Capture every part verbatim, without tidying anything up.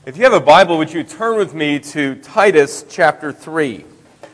If you have a Bible, would you turn with me to Titus chapter three?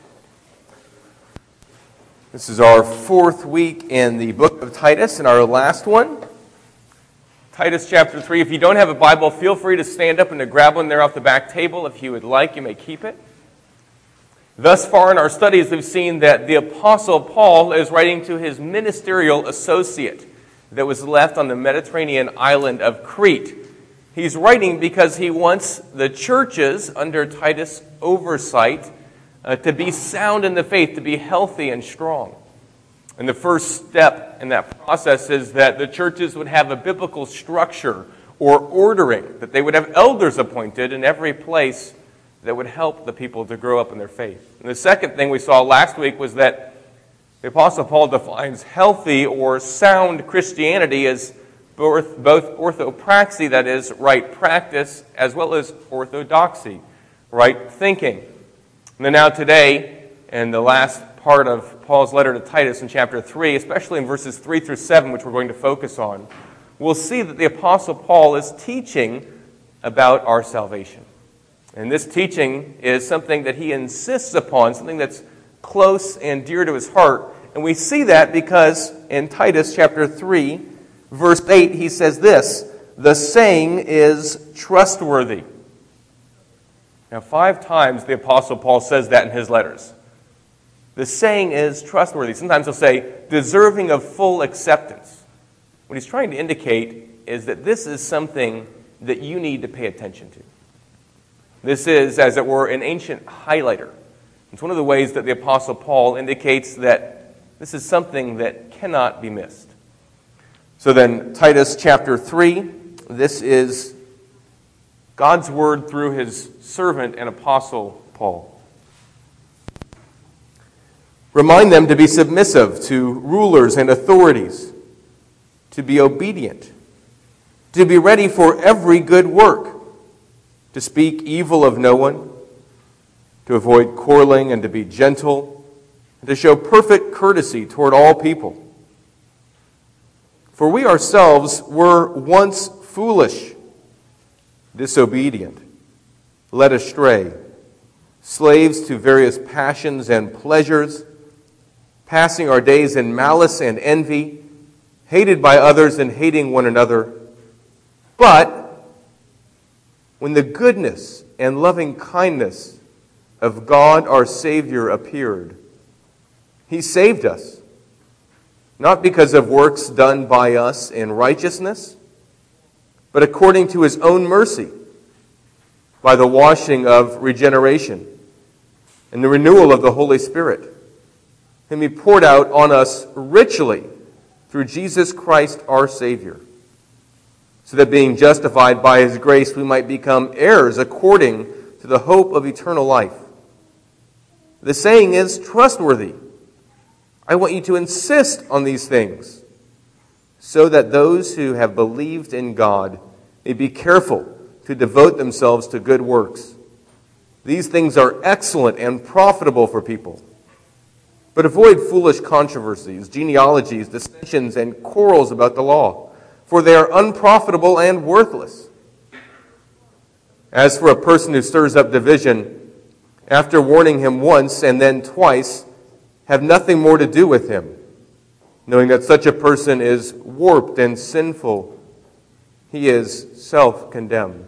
This is our fourth week in the book of Titus and our last one. Titus chapter three. If you don't have a Bible, feel free to stand up and to grab one there off the back table. If you would like, you may keep it. Thus far in our studies, we've seen that the Apostle Paul is writing to his ministerial associate that was left on the Mediterranean island of Crete. He's writing because he wants the churches under Titus' oversight uh, to be sound in the faith, to be healthy and strong. And the first step in that process is that the churches would have a biblical structure or ordering, that they would have elders appointed in every place that would help the people to grow up in their faith. And the second thing we saw last week was that the Apostle Paul defines healthy or sound Christianity as both, both orthopraxy, that is, right practice, as well as orthodoxy, right thinking. And then now today, in the last part of Paul's letter to Titus in chapter three, especially in verses three through seven, which we're going to focus on, we'll see that the Apostle Paul is teaching about our salvation. And this teaching is something that he insists upon, something that's close and dear to his heart. And we see that because in Titus chapter three, verse eight, he says this, "The saying is trustworthy." Now, five times the Apostle Paul says that in his letters. The saying is trustworthy. Sometimes he'll say, deserving of full acceptance. What he's trying to indicate is that this is something that you need to pay attention to. This is, as it were, an ancient highlighter. It's one of the ways that the Apostle Paul indicates that this is something that cannot be missed. So then, Titus chapter three, this is God's word through his servant and apostle Paul. "Remind them to be submissive to rulers and authorities, to be obedient, to be ready for every good work, to speak evil of no one, to avoid quarreling and to be gentle, and to show perfect courtesy toward all people. For we ourselves were once foolish, disobedient, led astray, slaves to various passions and pleasures, passing our days in malice and envy, hated by others and hating one another. But when the goodness and loving kindness of God our Savior appeared, he saved us, not because of works done by us in righteousness, but according to his own mercy, by the washing of regeneration and the renewal of the Holy Spirit, whom he poured out on us richly through Jesus Christ our Savior, so that being justified by his grace we might become heirs according to the hope of eternal life. The saying is trustworthy. I want you to insist on these things, so that those who have believed in God may be careful to devote themselves to good works. These things are excellent and profitable for people. But avoid foolish controversies, genealogies, dissensions, and quarrels about the law, for they are unprofitable and worthless. As for a person who stirs up division, after warning him once and then twice, have nothing more to do with him, knowing that such a person is warped and sinful. He is self-condemned."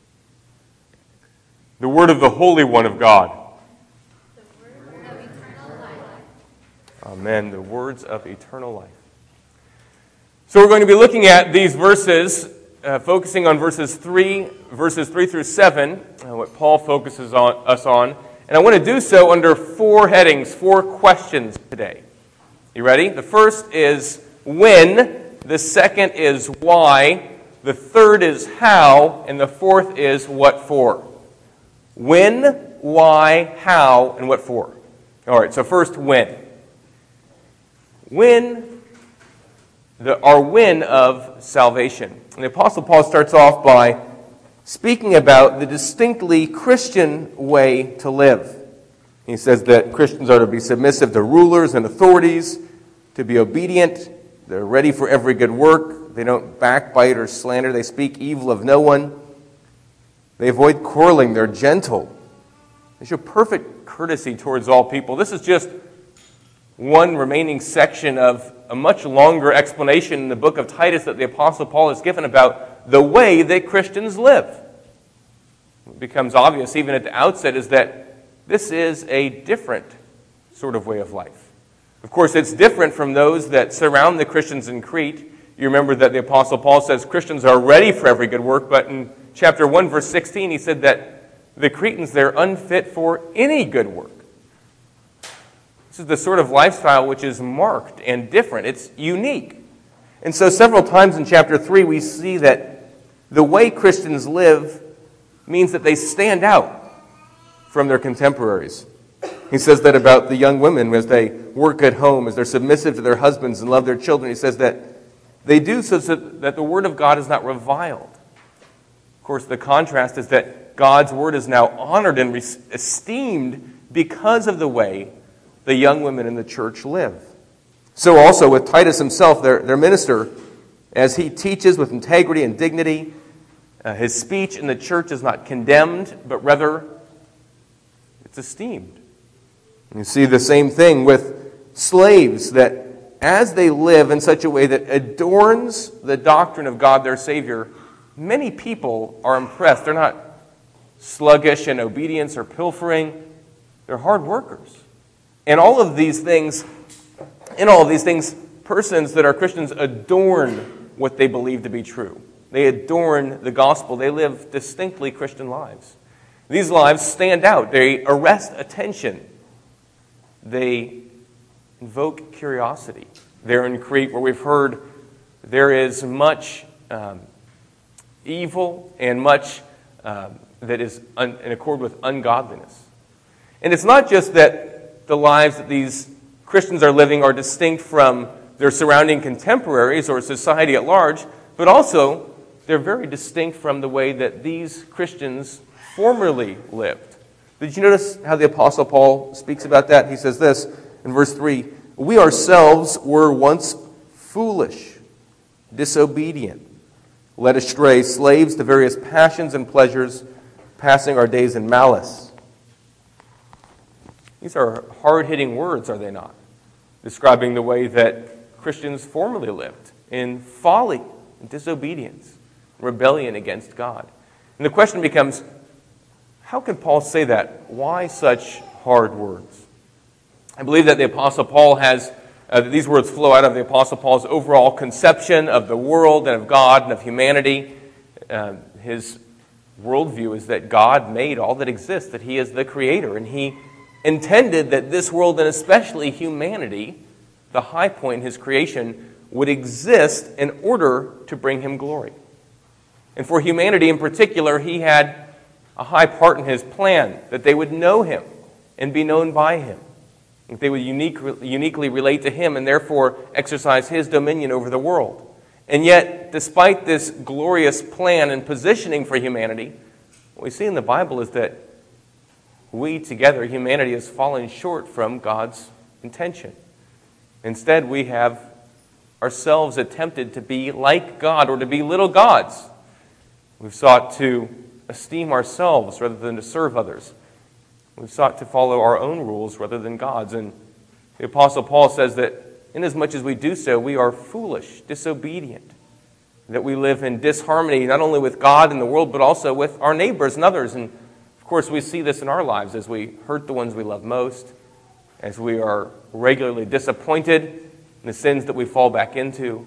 The word of the Holy One of God. The word of eternal life. Amen. The words of eternal life. So we're going to be looking at these verses, uh, focusing on verses three, verses three through seven, uh, what Paul focuses on us on. And I want to do so under four headings, four questions today. You ready? The first is when, the second is why, the third is how, and the fourth is what for. When, why, how, and what for. All right, so first, when. When, the, our when of salvation. And the Apostle Paul starts off by speaking about the distinctly Christian way to live. He says that Christians are to be submissive to rulers and authorities, to be obedient, they're ready for every good work, they don't backbite or slander, they speak evil of no one. They avoid quarreling. They're gentle. They show perfect courtesy towards all people. This is just one remaining section of a much longer explanation in the book of Titus that the Apostle Paul has given about the way that Christians live. What becomes obvious even at the outset is that this is a different sort of way of life. Of course, it's different from those that surround the Christians in Crete. You remember that the Apostle Paul says Christians are ready for every good work, but in chapter one, verse sixteen, he said that the Cretans, they're unfit for any good work. This is the sort of lifestyle which is marked and different. It's unique. And so several times in chapter three, we see that the way Christians live means that they stand out from their contemporaries. He says that about the young women as they work at home, as they're submissive to their husbands and love their children. He says that they do so that the word of God is not reviled. Of course, the contrast is that God's word is now honored and esteemed because of the way the young women in the church live. So also with Titus himself, their, their minister, as he teaches with integrity and dignity, uh, his speech in the church is not condemned, but rather it's esteemed. And you see the same thing with slaves, that as they live in such a way that adorns the doctrine of God their Savior, many people are impressed. They're not sluggish in obedience or pilfering. They're hard workers. And all of these things, in all of these things, persons that are Christians adorn what they believe to be true. They adorn the gospel. They live distinctly Christian lives. These lives stand out. They arrest attention. They invoke curiosity. There in Crete, where we've heard there is much um, evil and much um, that is un- in accord with ungodliness. And it's not just that the lives that these Christians are living are distinct from their surrounding contemporaries or society at large, but also they're very distinct from the way that these Christians formerly lived. Did you notice how the Apostle Paul speaks about that? He says this in verse three, "We ourselves were once foolish, disobedient, led astray, slaves to various passions and pleasures, passing our days in malice." These are hard-hitting words, are they not? Describing the way that Christians formerly lived, in folly, in disobedience, rebellion against God. And the question becomes, how can Paul say that? Why such hard words? I believe that the Apostle Paul has, uh, that these words flow out of the Apostle Paul's overall conception of the world and of God and of humanity. Uh, his worldview is that God made all that exists, that He is the Creator, and He intended that this world, and especially humanity, the high point in His creation, would exist in order to bring Him glory. And for humanity in particular, He had a high part in His plan, that they would know Him and be known by Him. That they would unique, uniquely relate to Him and therefore exercise His dominion over the world. And yet, despite this glorious plan and positioning for humanity, what we see in the Bible is that we together, humanity, has fallen short from God's intention. Instead, we have ourselves attempted to be like God or to be little gods. We've sought to esteem ourselves rather than to serve others. We've sought to follow our own rules rather than God's. And the Apostle Paul says that inasmuch as we do so, we are foolish, disobedient, that we live in disharmony not only with God and the world, but also with our neighbors and others. And of course, we see this in our lives as we hurt the ones we love most, as we are regularly disappointed in the sins that we fall back into.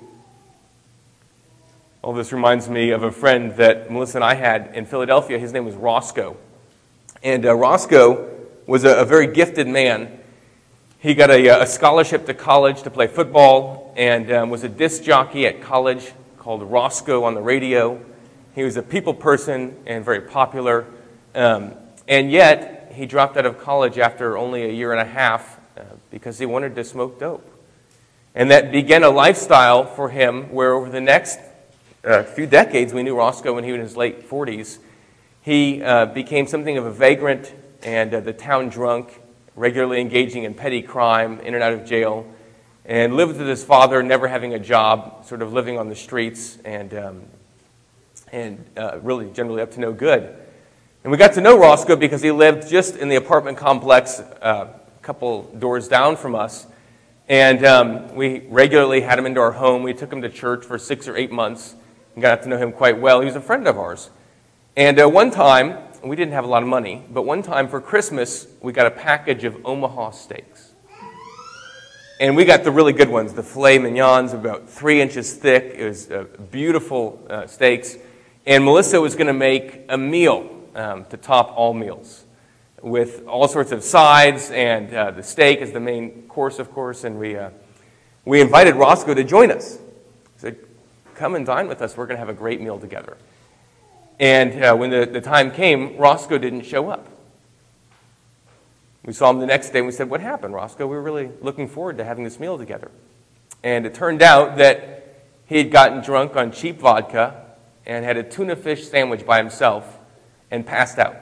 All this reminds me of a friend that Melissa and I had in Philadelphia. His name was Roscoe. And uh, Roscoe was a, a very gifted man. He got a, a scholarship to college to play football and um, was a disc jockey at college called Roscoe on the radio. He was a people person and very popular. Um, and yet, he dropped out of college after only a year and a half uh, because he wanted to smoke dope. And that began a lifestyle for him where over the next uh, few decades, we knew Roscoe when he was in his late forties, he uh, became something of a vagrant and uh, the town drunk, regularly engaging in petty crime, in and out of jail, and lived with his father, never having a job, sort of living on the streets, and, um, and uh, really generally up to no good. And we got to know Roscoe because he lived just in the apartment complex uh, a couple doors down from us. And um, we regularly had him into our home. We took him to church for six or eight months and got to know him quite well. He was a friend of ours. And uh, one time, we didn't have a lot of money, but one time for Christmas, we got a package of Omaha steaks. And we got the really good ones, the filet mignons, about three inches thick. It was uh, beautiful uh, steaks. And Melissa was going to make a meal um, to top all meals, with all sorts of sides, and uh, the steak is the main course, of course, and we uh, we invited Roscoe to join us. He said, come and dine with us. We're going to have a great meal together. And uh, when the, the time came, Roscoe didn't show up. We saw him the next day, and we said, what happened, Roscoe? We were really looking forward to having this meal together. And it turned out that he had gotten drunk on cheap vodka and had a tuna fish sandwich by himself and passed out.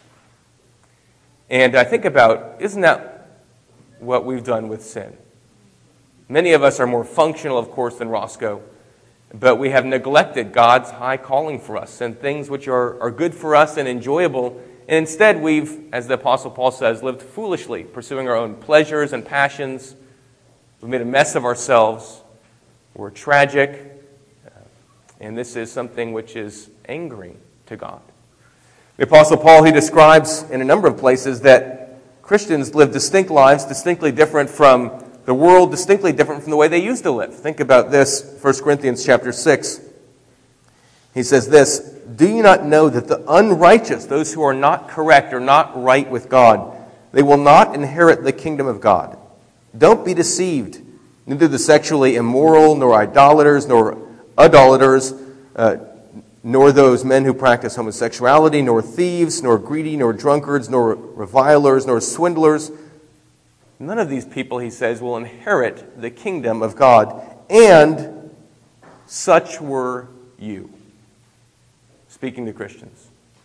And I think about, isn't that what we've done with sin? Many of us are more functional, of course, than Roscoe, but we have neglected God's high calling for us and things which are, are good for us and enjoyable. And instead, we've, as the Apostle Paul says, lived foolishly, pursuing our own pleasures and passions. We've made a mess of ourselves. We're tragic. And this is something which is angering to God. The Apostle Paul, he describes in a number of places that Christians live distinct lives, distinctly different from the world, distinctly different from the way they used to live. Think about this, First Corinthians chapter six. He says this, do you not know that the unrighteous, those who are not correct or not right with God, they will not inherit the kingdom of God? Don't be deceived. Neither the sexually immoral, nor idolaters, nor idolaters, uh, nor those men who practice homosexuality, nor thieves, nor greedy, nor drunkards, nor revilers, nor swindlers. None of these people, he says, will inherit the kingdom of God. And such were you. Speaking to Christians.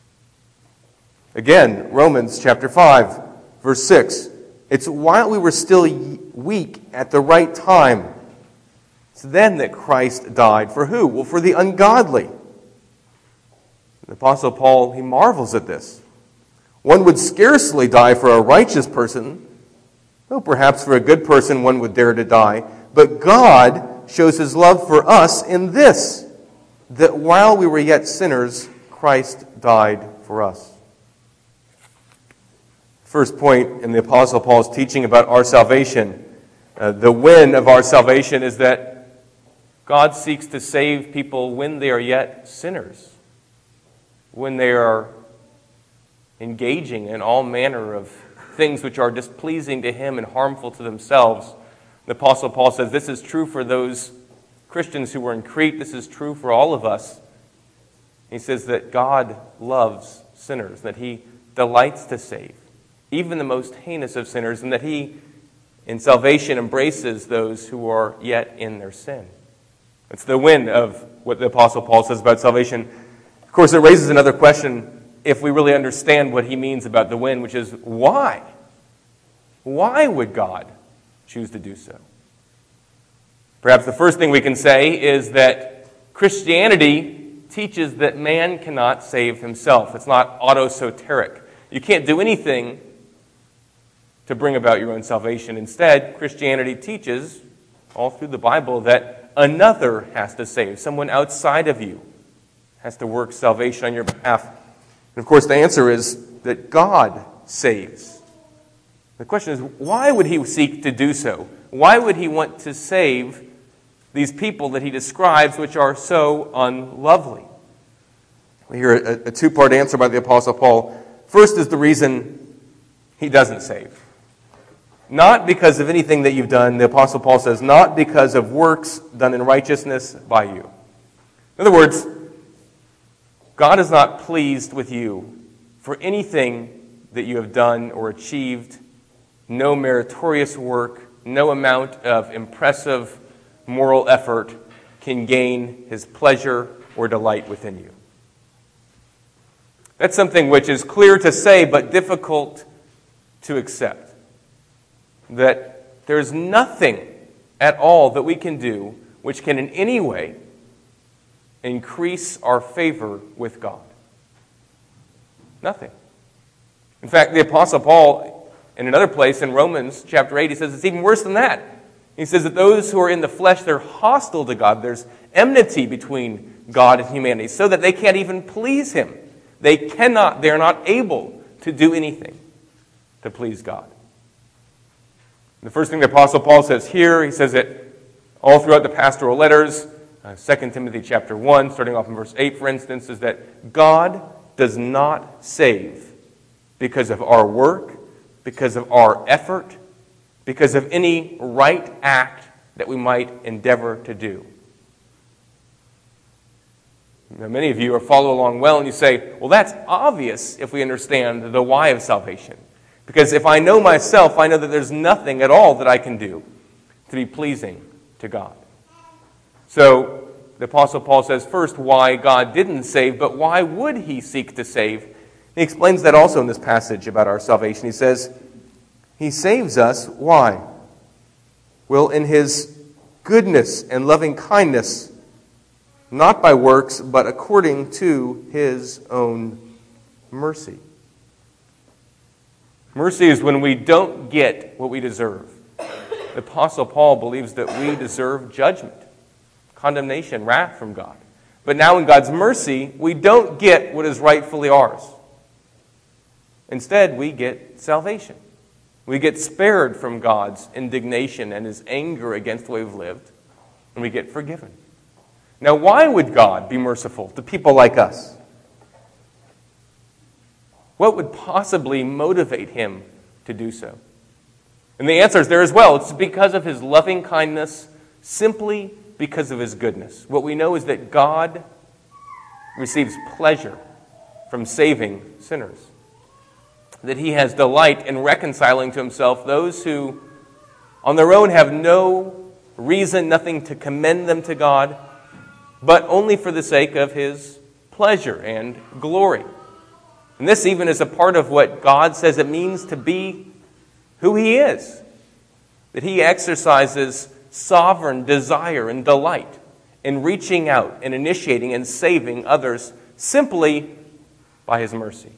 Again, Romans chapter five, verse six. It's while we were still weak at the right time. It's then that Christ died. For who? Well, for the ungodly. The Apostle Paul, he marvels at this. One would scarcely die for a righteous person, though perhaps for a good person one would dare to die. But God shows his love for us in this, that while we were yet sinners, Christ died for us. First point in the Apostle Paul's teaching about our salvation, uh, the win of our salvation is that God seeks to save people when they are yet sinners, when they are engaging in all manner of things which are displeasing to him and harmful to themselves. The Apostle Paul says this is true for those Christians who were in Crete. This is true for all of us. He says that God loves sinners, that he delights to save, even the most heinous of sinners, and that he, in salvation, embraces those who are yet in their sin. It's the win of what the Apostle Paul says about salvation. Of course, it raises another question if we really understand what he means about the win, which is why? Why would God choose to do so? Perhaps the first thing we can say is that Christianity teaches that man cannot save himself. It's not autosoteric. You can't do anything to bring about your own salvation. Instead, Christianity teaches, all through the Bible, that another has to save. Someone outside of you has to work salvation on your behalf. And of course, the answer is that God saves. The question is, why would he seek to do so? Why would he want to save these people that he describes, which are so unlovely? We hear a, a two-part answer by the Apostle Paul. First is the reason he doesn't save. Not because of anything that you've done, the Apostle Paul says, not because of works done in righteousness by you. In other words, God is not pleased with you for anything that you have done or achieved, no meritorious work, no amount of impressive moral effort can gain his pleasure or delight within you. That's something which is clear to say but difficult to accept. That there's nothing at all that we can do which can in any way increase our favor with God. Nothing. In fact, the Apostle Paul, in another place in Romans chapter eight, he says it's even worse than that. He says that those who are in the flesh, they're hostile to God. There's enmity between God and humanity, so that they can't even please Him. They cannot, they're not able to do anything to please God. The first thing the Apostle Paul says here, he says it all throughout the pastoral letters, uh, Second Timothy chapter one, starting off in verse eight, for instance, is that God does not save because of our work, because of our effort, because of any right act that we might endeavor to do. Now, many of you are following along well, and you say, well, that's obvious if we understand the why of salvation. Because if I know myself, I know that there's nothing at all that I can do to be pleasing to God. So, the Apostle Paul says first why God didn't save, but why would He seek to save? He explains that also in this passage about our salvation. He says, He saves us, why? Well, in His goodness and loving kindness, not by works, but according to His own mercy. Mercy is when we don't get what we deserve. The Apostle Paul believes that we deserve judgment, condemnation, wrath from God. But now in God's mercy, we don't get what is rightfully ours. Instead, we get salvation. We get spared from God's indignation and His anger against the way we've lived, and we get forgiven. Now, why would God be merciful to people like us? What would possibly motivate Him to do so? And the answer is there as well. It's because of His loving kindness, simply because of His goodness. What we know is that God receives pleasure from saving sinners. That He has delight in reconciling to Himself those who on their own have no reason, nothing to commend them to God, but only for the sake of His pleasure and glory. And this even is a part of what God says it means to be who He is. That He exercises sovereign desire and delight in reaching out and initiating and saving others simply by His mercy.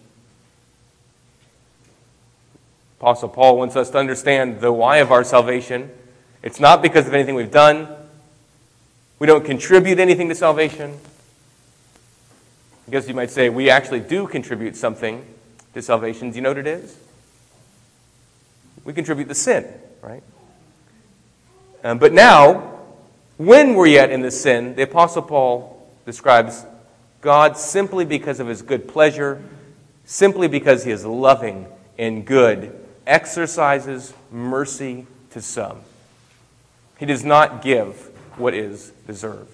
Apostle Paul wants us to understand the why of our salvation. It's not because of anything we've done. We don't contribute anything to salvation. I guess you might say we actually do contribute something to salvation. Do you know what it is? We contribute the sin, right? Um, but now, when we're yet in the sin, the Apostle Paul describes God simply because of His good pleasure, simply because He is loving and good, exercises mercy to some. He does not give what is deserved.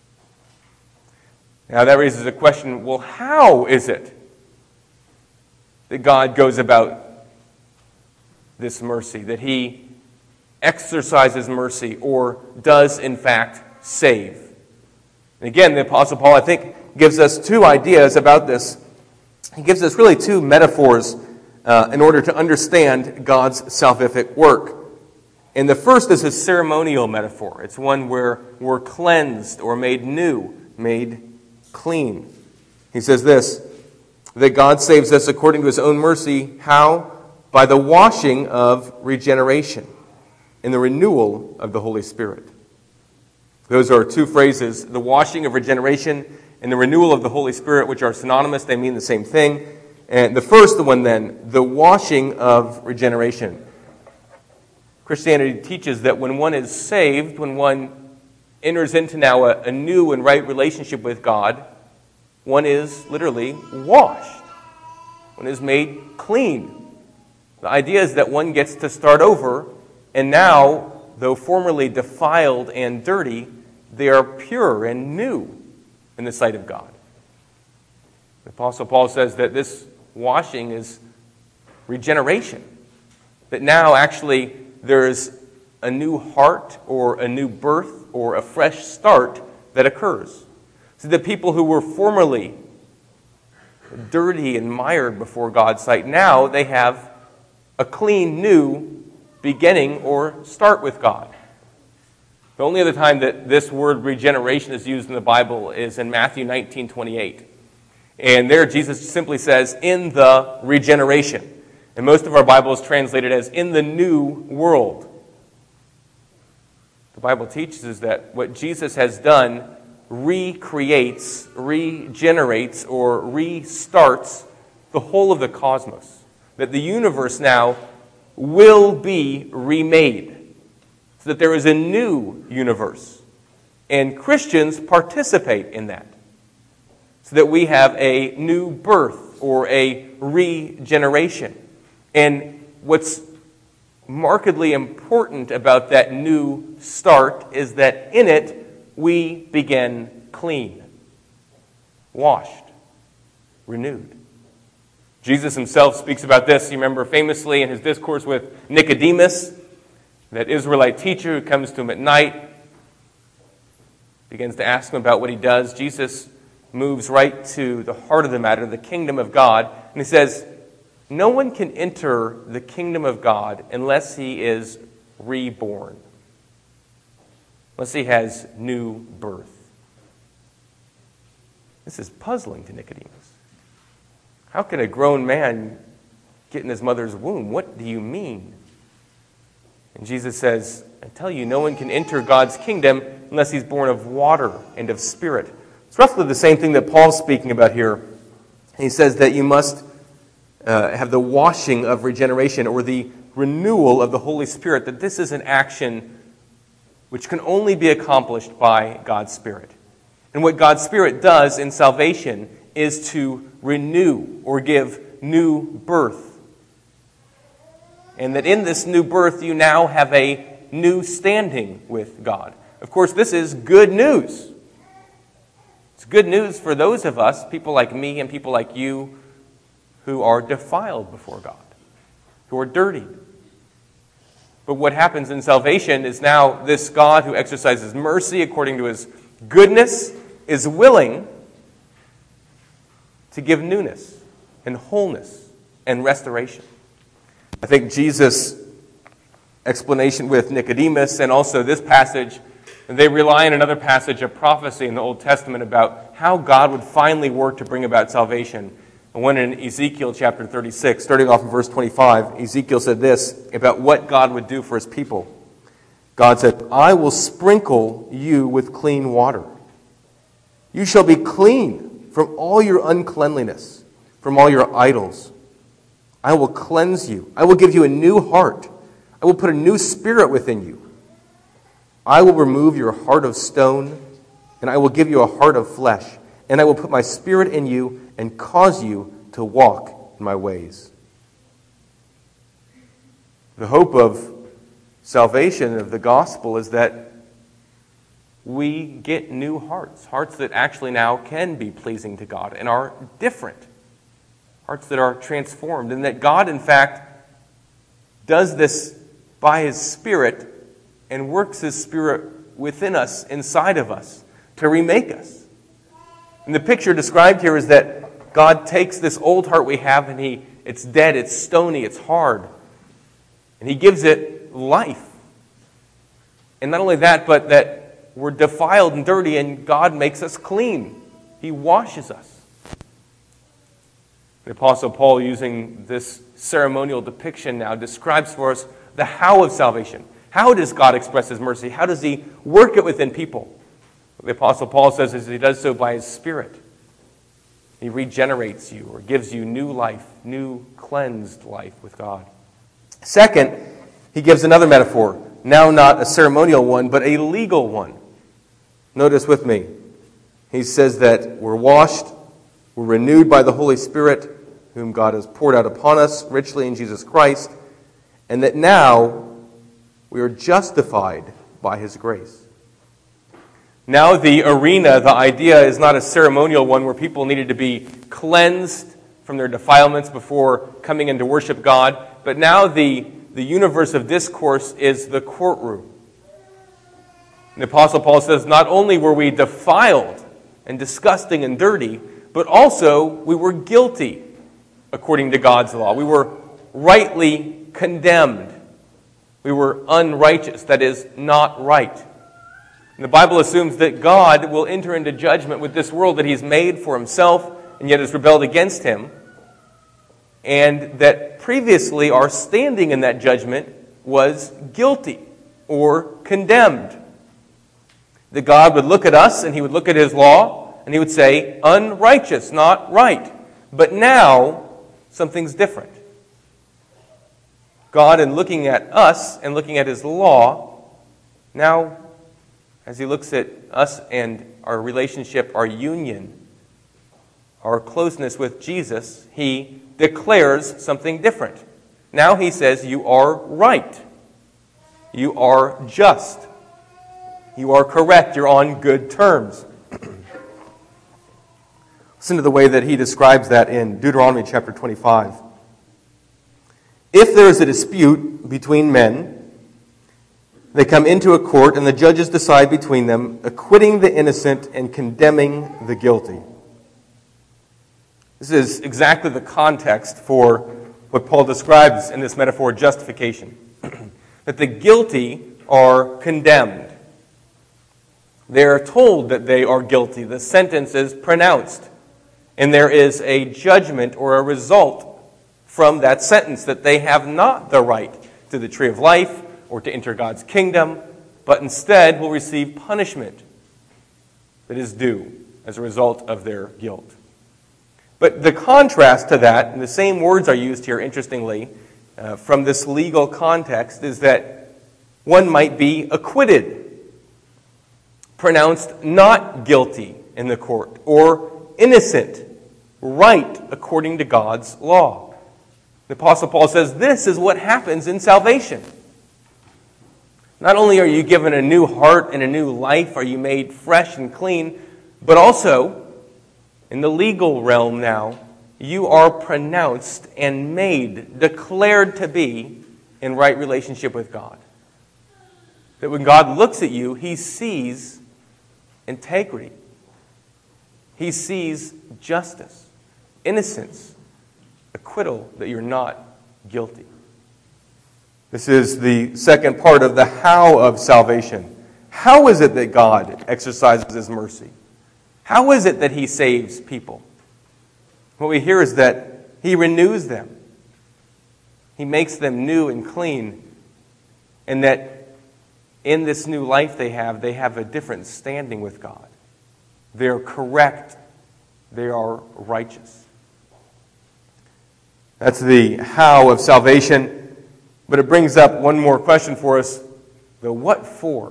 Now that raises a question, well, how is it that God goes about this mercy, that He exercises mercy or does in fact save? And again, the Apostle Paul, I think, gives us two ideas about this. He gives us really two metaphors uh, in order to understand God's salvific work. And the first is a ceremonial metaphor. It's one where we're cleansed or made new, made clean. He says this, that God saves us according to His own mercy. How? By the washing of regeneration and the renewal of the Holy Spirit. Those are two phrases, the washing of regeneration and the renewal of the Holy Spirit, which are synonymous. They mean the same thing. And the first one then, the washing of regeneration. Christianity teaches that when one is saved, when one enters into now a, a new and right relationship with God, one is literally washed. One is made clean. The idea is that one gets to start over, and now, though formerly defiled and dirty, they are pure and new in the sight of God. The Apostle Paul says that this washing is regeneration. That now actually there is a new heart or a new birth or a fresh start that occurs. So the people who were formerly dirty and mired before God's sight, now they have a clean new beginning or start with God. The only other time that this word regeneration is used in the Bible is in Matthew nineteen twenty-eight. And there Jesus simply says, in the regeneration. And most of our Bibles translate it as in the new world. The Bible teaches us that what Jesus has done recreates, regenerates, or restarts the whole of the cosmos. That the universe now will be remade. So that there is a new universe. And Christians participate in that. So that we have a new birth or a regeneration. And what's markedly important about that new start is that in it we begin clean, washed, renewed. Jesus himself speaks about this, you remember famously in his discourse with Nicodemus, that Israelite teacher who comes to him at night, begins to ask him about what he does. Jesus moves right to the heart of the matter, the kingdom of God, and he says, no one can enter the kingdom of God unless he is reborn, unless he has new birth. This is puzzling to Nicodemus. How can a grown man get in his mother's womb? What do you mean? And Jesus says, I tell you, no one can enter God's kingdom unless he's born of water and of spirit. It's roughly the same thing that Paul's speaking about here. He says that you must uh, have the washing of regeneration or the renewal of the Holy Spirit, that this is an action which can only be accomplished by God's Spirit. And what God's Spirit does in salvation is to renew or give new birth. And that in this new birth you now have a new standing with God. Of course, this is good news. It's good news for those of us, people like me and people like you, who are defiled before God, who are dirtied. But what happens in salvation is now this God who exercises mercy according to his goodness is willing to give newness and wholeness and restoration. I think Jesus' explanation with Nicodemus and also this passage, they rely on another passage of prophecy in the Old Testament about how God would finally work to bring about salvation. And one in Ezekiel chapter thirty-six, starting off in verse twenty-five, Ezekiel said this about what God would do for his people. God said, I will sprinkle you with clean water. You shall be clean from all your uncleanliness, from all your idols. I will cleanse you. I will give you a new heart. I will put a new spirit within you. I will remove your heart of stone, and I will give you a heart of flesh. And I will put my spirit in you and cause you to walk in my ways. The hope of salvation of the gospel is that we get new hearts, hearts that actually now can be pleasing to God and are different, hearts that are transformed, and that God, in fact, does this by his Spirit and works his Spirit within us, inside of us, to remake us. And the picture described here is that God takes this old heart we have and he it's dead, it's stony, it's hard, and he gives it life. And not only that, but that we're defiled and dirty, and God makes us clean. He washes us. The Apostle Paul, using this ceremonial depiction now, describes for us the how of salvation. How does God express his mercy? How does he work it within people? What the Apostle Paul says is he does so by his Spirit. He regenerates you or gives you new life, new cleansed life with God. Second, he gives another metaphor, now not a ceremonial one, but a legal one. Notice with me. He says that we're washed, we're renewed by the Holy Spirit, whom God has poured out upon us richly in Jesus Christ, and that now we are justified by his grace. Now the arena, the idea is not a ceremonial one where people needed to be cleansed from their defilements before coming in to worship God, but now the, the universe of discourse is the courtroom. And the Apostle Paul says not only were we defiled and disgusting and dirty, but also we were guilty according to God's law. We were rightly condemned. We were unrighteous, that is, not right. And the Bible assumes that God will enter into judgment with this world that he's made for himself and yet has rebelled against him, and that previously our standing in that judgment was guilty or condemned. That God would look at us and he would look at his law and he would say, unrighteous, not right. But now, something's different. God, in looking at us and looking at his law, now, as he looks at us and our relationship, our union, our closeness with Jesus, he declares something different. Now he says, you are right. You are just. You are correct. You're on good terms. Listen to the way that he describes that in Deuteronomy chapter twenty-five. If there is a dispute between men, they come into a court and the judges decide between them, acquitting the innocent and condemning the guilty. This is exactly the context for what Paul describes in this metaphor, justification. That the guilty are condemned. They are told that they are guilty. The sentence is pronounced. And there is a judgment or a result from that sentence that they have not the right to the tree of life or to enter God's kingdom, but instead will receive punishment that is due as a result of their guilt. But the contrast to that, and the same words are used here, interestingly, uh, from this legal context, is that one might be acquitted, pronounced not guilty in the court, or innocent, right according to God's law. The Apostle Paul says this is what happens in salvation. Not only are you given a new heart and a new life, are you made fresh and clean, but also, in the legal realm now, you are pronounced and made, declared to be in right relationship with God. That when God looks at you, he sees integrity. He sees justice, innocence, acquittal, that you're not guilty. This is the second part of the how of salvation. How is it that God exercises his mercy? How is it that he saves people? What we hear is that he renews them. He makes them new and clean. And that in this new life they have, they have a different standing with God. They are correct. They are righteous. That's the how of salvation. But it brings up one more question for us. The what for?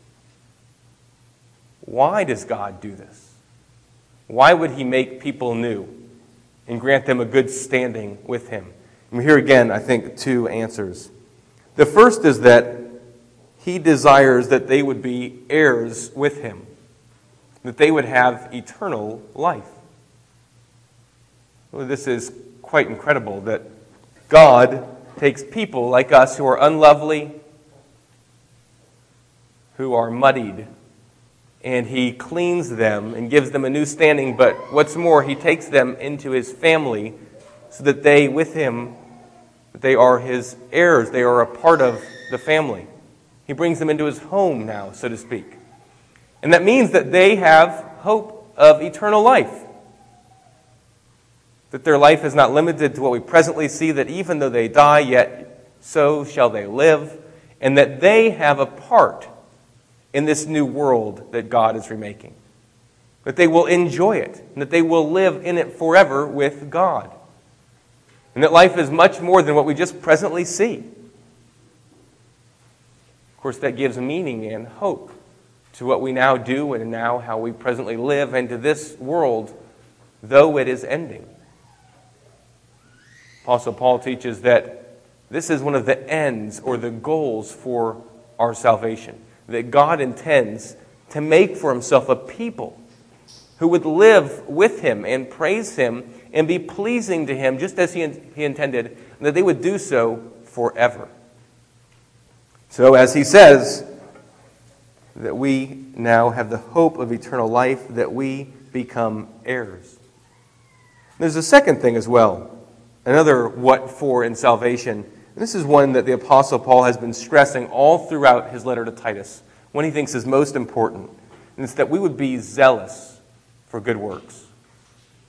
Why does God do this? Why would he make people new and grant them a good standing with him? And here again, I think, two answers. The first is that he desires that they would be heirs with him, that they would have eternal life. Well, this is quite incredible that God takes people like us who are unlovely, who are muddied, and he cleans them and gives them a new standing. But what's more, he takes them into his family so that they, with him, that they are his heirs. They are a part of the family. He brings them into his home now, so to speak. And that means that they have hope of eternal life. That their life is not limited to what we presently see, that even though they die, yet so shall they live. And that they have a part in this new world that God is remaking. That they will enjoy it, and that they will live in it forever with God. And that life is much more than what we just presently see. Of course, that gives meaning and hope to what we now do and now how we presently live, and to this world, though it is ending. Apostle Paul teaches that this is one of the ends or the goals for our salvation. That God intends to make for himself a people who would live with him and praise him and be pleasing to him just as he, he intended, and that they would do so forever. So as he says, that we now have the hope of eternal life, that we become heirs. There's a second thing as well, another what for in salvation. And this is one that the Apostle Paul has been stressing all throughout his letter to Titus, one he thinks is most important, and it's that we would be zealous for good works.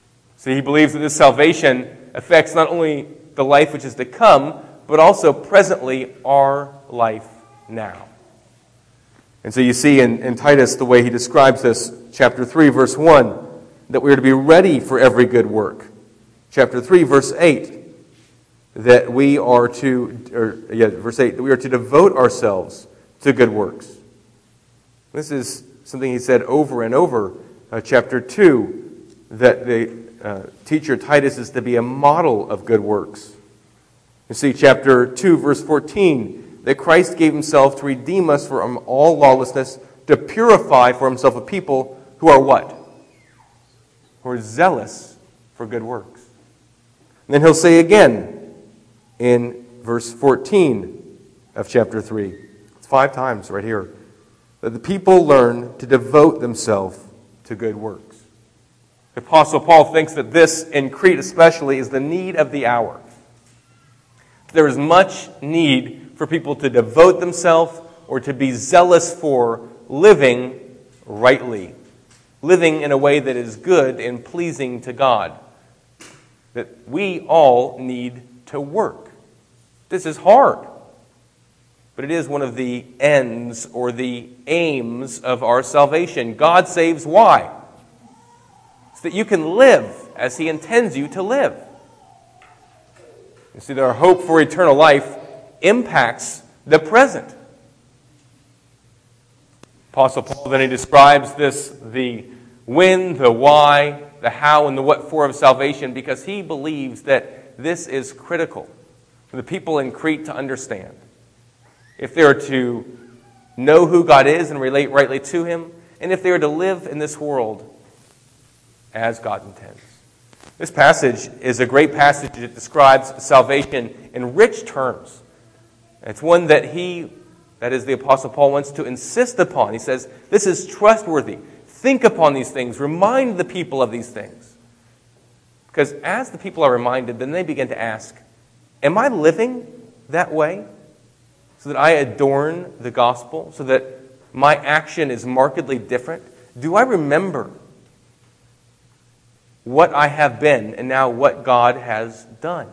So he believes that this salvation affects not only the life which is to come, but also presently our life now. And so you see in, in Titus the way he describes this, chapter three, verse one, that we are to be ready for every good work. Chapter three, verse eight, that we are to, or yeah, verse eight, that we are to devote ourselves to good works. This is something he said over and over. Uh, chapter two, that the uh, teacher Titus is to be a model of good works. You see, chapter two, verse fourteen, that Christ gave himself to redeem us from all lawlessness, to purify for himself a people who are what? Who are zealous for good works. And then he'll say again in verse fourteen of chapter three, it's five times right here, that the people learn to devote themselves to good works. The Apostle Paul thinks that this, in Crete especially, is the need of the hour. There is much need for people to devote themselves or to be zealous for living rightly, living in a way that is good and pleasing to God. That we all need to work. This is hard, but it is one of the ends or the aims of our salvation. God saves why? So that you can live as he intends you to live. You see, that our hope for eternal life impacts the present. Apostle Paul then he describes this, the when, the why, the how, and the what for of salvation, because he believes that this is critical for the people in Crete to understand. If they are to know who God is and relate rightly to him, and if they are to live in this world as God intends. This passage is a great passage that describes salvation in rich terms. It's one that he, that is the Apostle Paul, wants to insist upon. He says, this is trustworthy. Think upon these things. Remind the people of these things. Because as the people are reminded, then they begin to ask, am I living that way? So that I adorn the gospel? So that my action is markedly different? Do I remember what I have been and now what God has done?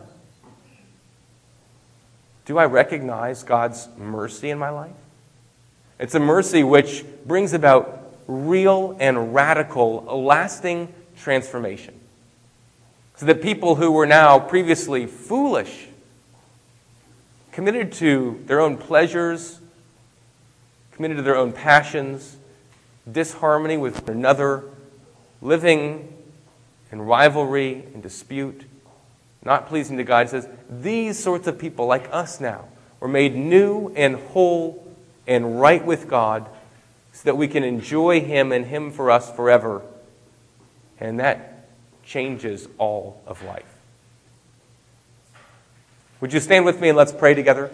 Do I recognize God's mercy in my life? It's a mercy which brings about real and radical, lasting transformation. So that people who were now previously foolish, committed to their own pleasures, committed to their own passions, disharmony with one another, living in rivalry and dispute, not pleasing to God, says, these sorts of people like us now were made new and whole and right with God so that we can enjoy him and him for us forever. And that changes all of life. Would you stand with me and let's pray together?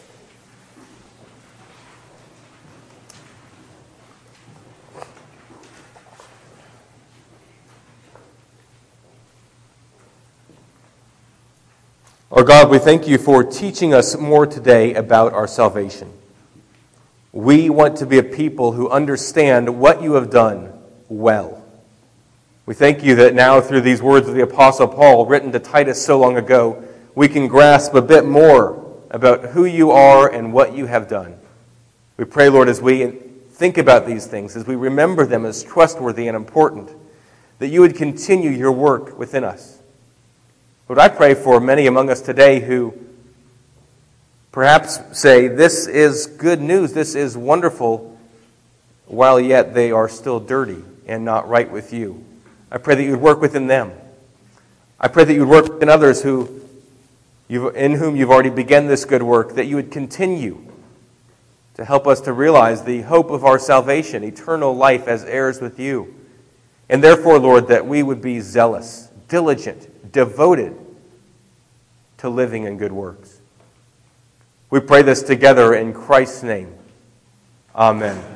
Our God, we thank you for teaching us more today about our salvation. We want to be a people who understand what you have done well. We thank you that now through these words of the Apostle Paul, written to Titus so long ago, we can grasp a bit more about who you are and what you have done. We pray, Lord, as we think about these things, as we remember them as trustworthy and important, that you would continue your work within us. Lord, I pray for many among us today who perhaps say, this is good news, this is wonderful, while yet they are still dirty and not right with you. I pray that you would work within them. I pray that you would work within others who, you've, in whom you've already begun this good work, that you would continue to help us to realize the hope of our salvation, eternal life as heirs with you. And therefore, Lord, that we would be zealous, diligent, devoted to living in good works. We pray this together in Christ's name. Amen.